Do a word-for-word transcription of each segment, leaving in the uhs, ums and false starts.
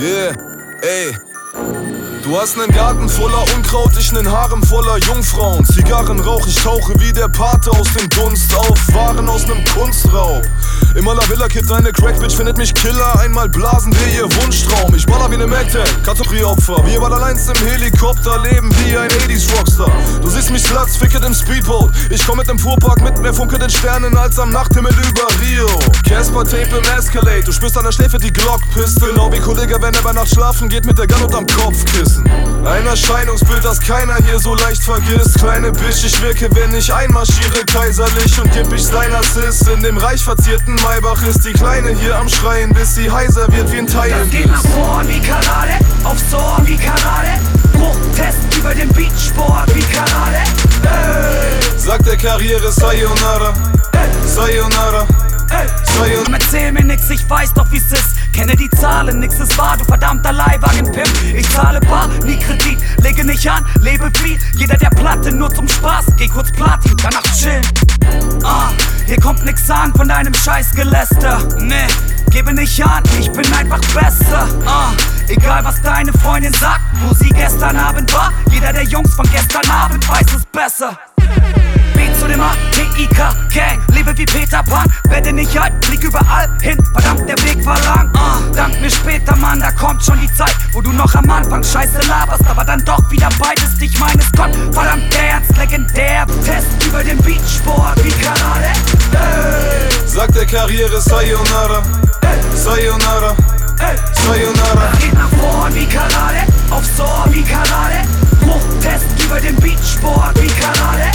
Yeah, ey. Du hast nen Garten voller Unkraut, ich nen Harem voller Jungfrauen. Zigarren rauch, ich tauche wie der Pate aus dem Dunst auf. Waren aus nem Kunstraub. Im aller Villa Kid, deine Crackbitch findet mich Killer. Einmal blasen wir ihr Wunschtraum. Ich baller wie ne Mac ten, Kategorie-Opfer. Wir ballern eins im Helikopter, leben wie ein achtziger Rockstar. Du siehst mich Sluts, ficket im Speedboat. Ich komm mit dem Fuhrpark mit mehr Funke den Sternen als am Nachthimmel über Rio. Casper Tape im Escalade, du spürst an der Schläfe die Glockpiste. Genau wie Kollege, wenn er bei Nacht schlafen geht mit der Gun unterm Kopfkissen. Ein Erscheinungsbild, das keiner hier so leicht vergisst. Kleine Bitch, ich wirke, wenn ich einmarschiere kaiserlich und geb ich sein Assist. In dem reich verzierten Maybach ist die Kleine hier am Schreien, bis sie heiser wird wie ein Teil. Das geht nach vorn wie Karate, aufs Ohr wie Karate. Bruchtest über den Beachboard wie Karate. Hey. Sagt der Karriere Sayonara, Hey. Sayonara, Hey. Sayonara. Erzähl mir nix, ich weiß doch wie's ist. Kenne die Zahlen, nix ist wahr, du verdammter Leihwagen-Pimp. Ich zahle bar, nie Kredit, lege nicht an, lebe viel. Jeder der Platte nur zum Spaß, geh kurz Platin, danach chillen. Ah, hier kommt nix an von deinem Scheißgeläster. Nee, gebe nicht an, ich bin einfach besser. Ah, egal was deine Freundin sagt, wo sie gestern Abend war. Jeder der Jungs von gestern Abend weiß es besser. B zu dem A, T I K, Gang, lebe wie Peter Pan. Werde nicht alt, flieg überall hin, verdammt der Weg war lang. Ah, dank mir später, Mann, da kommt schon die Zeit, wo du noch am Anfang Scheiße laberst, aber dann doch wieder beitest. Ich meine es Gott, verdammt der Ernst, legendär. Test über den Beachboard wie Karate. Hey. Sagt der Karriere Sayonara, Hey. Sayonara, Hey. Sayonara. Geht nach vorn wie Karate, aufs Ohr wie Karate. Bruchtest über den Beachboard wie Karate.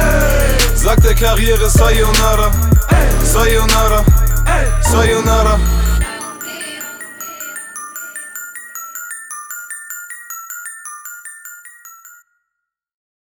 Hey. Sagt der Karriere Sayonara, Hey. Sayonara, Hey. Sayonara.